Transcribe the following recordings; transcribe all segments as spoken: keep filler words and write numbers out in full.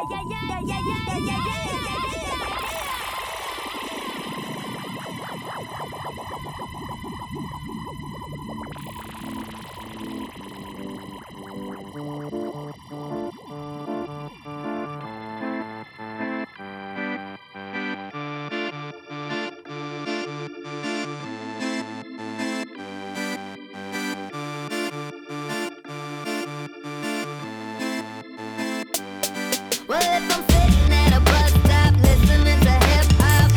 Well, if I'm sitting at a bus stop listening to hip-hop,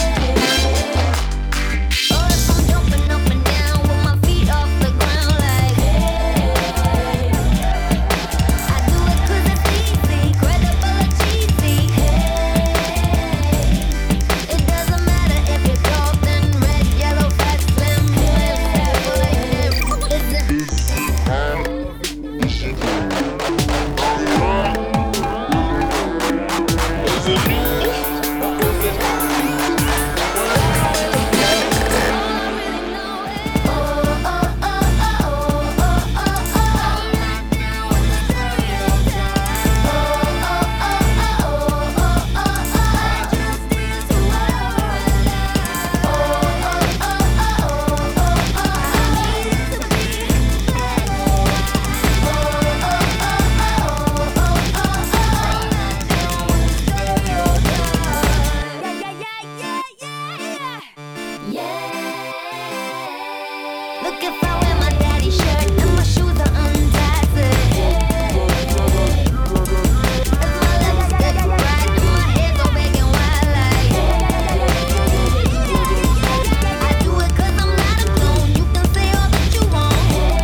or if I'm jumping up and down with my feet off the ground like, I do it 'cause it's easy, credible or cheesy. It doesn't matter if you're golden, red, yellow, fat, slim, slim, like this. Is it? Look if I wear my daddy's shirt and my shoes are untied. If my lipstick bright and my hair so big and wild like, I do it 'cause I'm not a clone. You can say all that you want.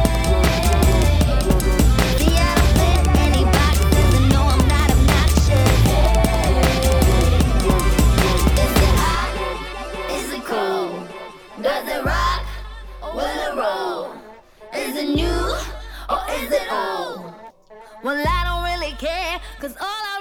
See, I don't fit any boxes and no, I'm not obnoxious. Is it hot? Is it cold? Does it rock? Will it roll? Is it new or is it old? Well, I don't really care, 'cause all I